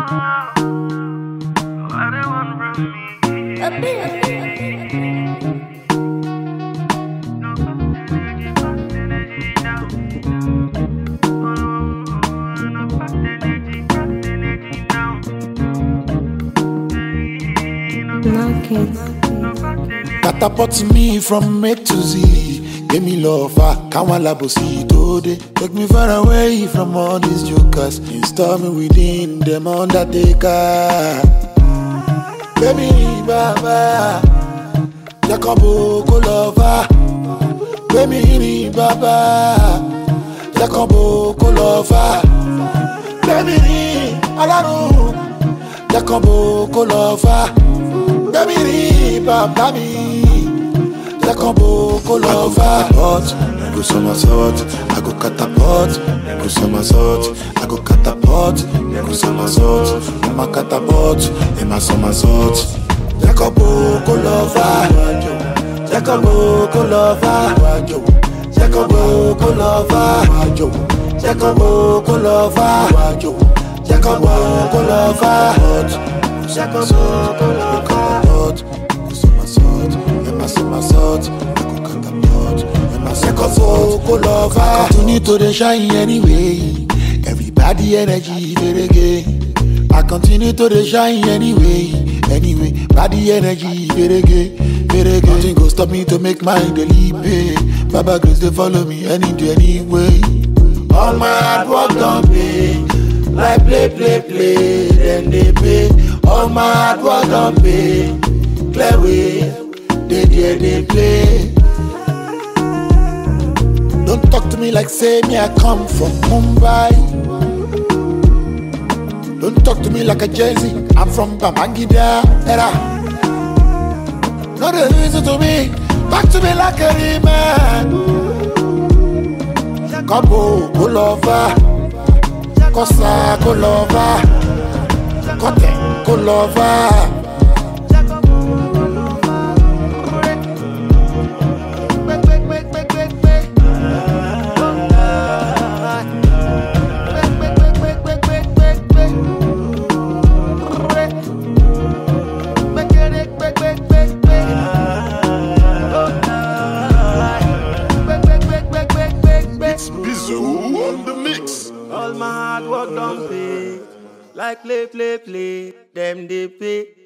Catapult me from A to Z. Give me love, can't labo see today. Take me far away from all these jokers. Install me within them undertaker. Baby, baba, Jacobo go lover. Baby, baba, Jacobo go lover. Baby, alaru, Jacobo go lover. Baby, baba, Jacobo go lover. Go somersault, I go catapult. Go somersault, I go catapult. Go somersault, I'm a catapult. I'm a somersault. Jacobo go lover. Jacobo go lover. Jacobo go lover. Jacobo go lover. Jacobo go lover. Jacobo go lover. Go somersault, I'm a somersault. I continue to the shine anyway. Everybody energy verege. I continue to the shine anyway. Body energy verege. Nothing go stop me to make my daily pay. Baba Grace they follow me any day anyway. All my hard work don't pay. Like play, then they pay. All my hard work don't pay. Play way, they play. Don't talk to me like say me I come from Mumbai. Don't talk to me like a Jay-Z, I'm from Babangida era. Not a reason to me, talk to me like a man. Kabo go lover, Kosa go lover, Kote go lover. On the mix. All my hard work don't pay. Like play, them they pay.